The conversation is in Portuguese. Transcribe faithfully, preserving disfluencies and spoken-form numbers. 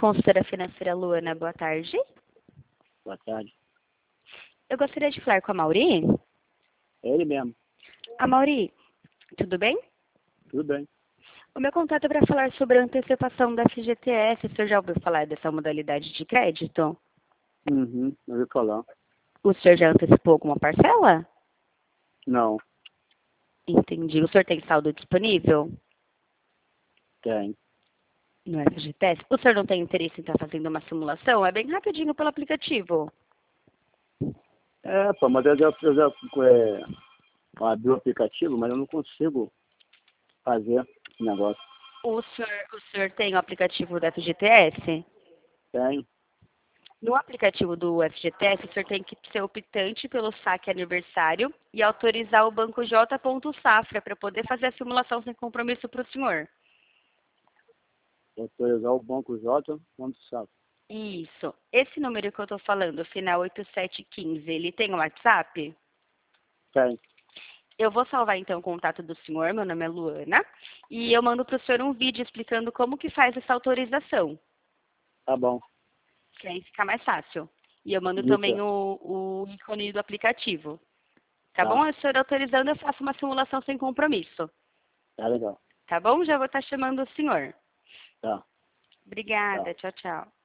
consultora financeira Luana, boa tarde. Boa tarde. Eu gostaria de falar com a Mauri. É ele mesmo. A Mauri, tudo bem? Tudo bem. O meu contato é para falar sobre a antecipação da F G T S. O senhor já ouviu falar dessa modalidade de crédito? Uhum, não ouvi falar. O senhor já antecipou alguma parcela? Não, Entendi. O senhor tem saldo disponível tem. no F G T S? O senhor não tem interesse em estar fazendo uma simulação? É bem rapidinho pelo aplicativo. É, pô, mas eu já, eu já é, abri o aplicativo, mas eu não consigo fazer esse negócio. O senhor, o senhor tem o aplicativo do F G T S? Tem. No aplicativo do F G T S, o senhor tem que ser optante pelo saque aniversário e autorizar o Banco J. Safra para poder fazer a simulação sem compromisso para o senhor. Autorizar o Banco J, quanto sabe? Isso. Esse número que eu estou falando, final oito sete um cinco, ele tem o WhatsApp? Tem. Eu vou salvar então o contato do senhor, meu nome é Luana, e eu mando para o senhor um vídeo explicando como que faz essa autorização, Tá bom. que aí fica mais fácil. E eu mando Isso. também o, o ícone do aplicativo. Tá, Tá. bom? O senhor autorizando, eu faço uma simulação sem compromisso. Tá legal. Tá bom? Já vou estar chamando o senhor. Tá. Obrigada. Tá. Tchau, tchau.